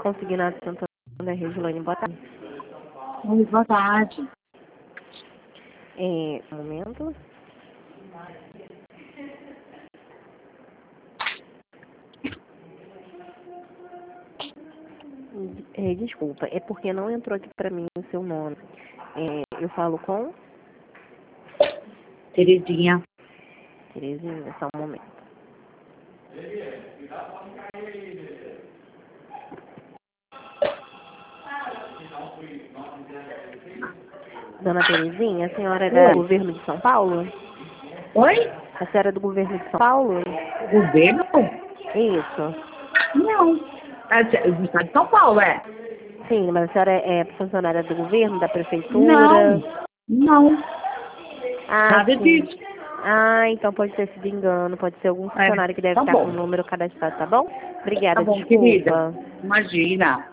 Consignado Santo André, Regilane, boa tarde. Oi, boa tarde. Um momento. Desculpa, é porque não entrou aqui para mim o seu nome. Eu falo com Terezinha. Terezinha, só um momento. Dona Terezinha, a senhora é do governo de São Paulo? Oi? A senhora é do governo de São Paulo? Governo? Isso. Não. É do estado de São Paulo, é? Sim, mas a senhora é funcionária do governo, da prefeitura? Não. Sim. Nada disso. Então pode ter sido engano, pode ser algum funcionário que deve Tá estar bom. com o número cadastrado, tá bom? Tá Obrigada, bom, desculpa. querida. Imagina.